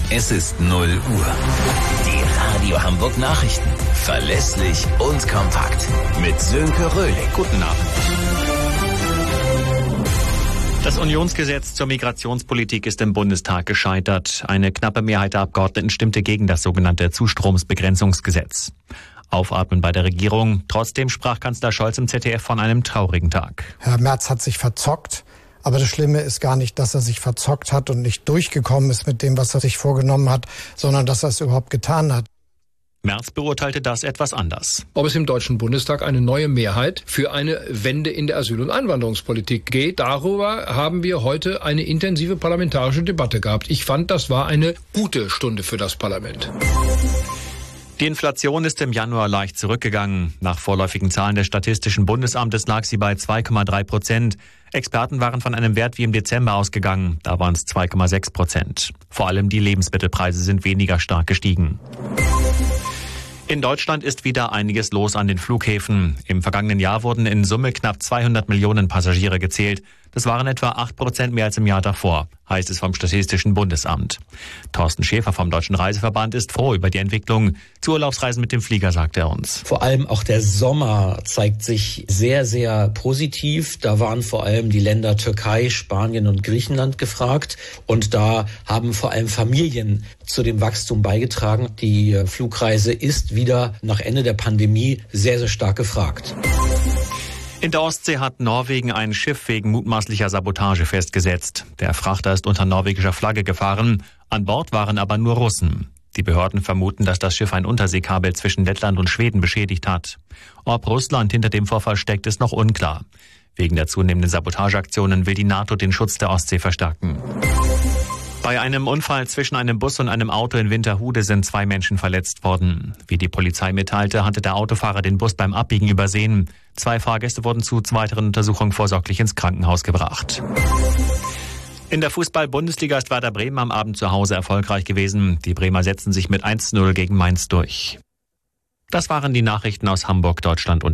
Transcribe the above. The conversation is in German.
Es ist 0 Uhr. Die Radio Hamburg Nachrichten. Verlässlich und kompakt. Mit Sönke Röhling. Guten Abend. Das Unionsgesetz zur Migrationspolitik ist im Bundestag gescheitert. Eine knappe Mehrheit der Abgeordneten stimmte gegen das sogenannte Zustromsbegrenzungsgesetz. Aufatmen bei der Regierung. Trotzdem sprach Kanzler Scholz im ZDF von einem traurigen Tag. Herr Merz hat sich verzockt. Aber das Schlimme ist gar nicht, dass er sich verzockt hat und nicht durchgekommen ist mit dem, was er sich vorgenommen hat, sondern dass er es überhaupt getan hat. Merz beurteilte das etwas anders. Ob es im Deutschen Bundestag eine neue Mehrheit für eine Wende in der Asyl- und Einwanderungspolitik geht, darüber haben wir heute eine intensive parlamentarische Debatte gehabt. Ich fand, das war eine gute Stunde für das Parlament. Die Inflation ist im Januar leicht zurückgegangen. Nach vorläufigen Zahlen des Statistischen Bundesamtes lag sie bei 2,3%. Experten waren von einem Wert wie im Dezember ausgegangen. Da waren es 2,6%. Vor allem die Lebensmittelpreise sind weniger stark gestiegen. In Deutschland ist wieder einiges los an den Flughäfen. Im vergangenen Jahr wurden in Summe knapp 200 Millionen Passagiere gezählt. Das waren etwa 8% mehr als im Jahr davor, heißt es vom Statistischen Bundesamt. Thorsten Schäfer vom Deutschen Reiseverband ist froh über die Entwicklung. Zu Urlaubsreisen mit dem Flieger, sagt er uns. Vor allem auch der Sommer zeigt sich sehr, sehr positiv. Da waren vor allem die Länder Türkei, Spanien und Griechenland gefragt. Und da haben vor allem Familien zu dem Wachstum beigetragen. Die Flugreise ist wieder nach Ende der Pandemie sehr, sehr stark gefragt. In der Ostsee hat Norwegen ein Schiff wegen mutmaßlicher Sabotage festgesetzt. Der Frachter ist unter norwegischer Flagge gefahren. An Bord waren aber nur Russen. Die Behörden vermuten, dass das Schiff ein Unterseekabel zwischen Lettland und Schweden beschädigt hat. Ob Russland hinter dem Vorfall steckt, ist noch unklar. Wegen der zunehmenden Sabotageaktionen will die NATO den Schutz der Ostsee verstärken. Bei einem Unfall zwischen einem Bus und einem Auto in Winterhude sind 2 Menschen verletzt worden. Wie die Polizei mitteilte, hatte der Autofahrer den Bus beim Abbiegen übersehen. 2 Fahrgäste wurden zu weiteren Untersuchungen vorsorglich ins Krankenhaus gebracht. In der Fußball-Bundesliga ist Werder Bremen am Abend zu Hause erfolgreich gewesen. Die Bremer setzten sich mit 1:0 gegen Mainz durch. Das waren die Nachrichten aus Hamburg, Deutschland und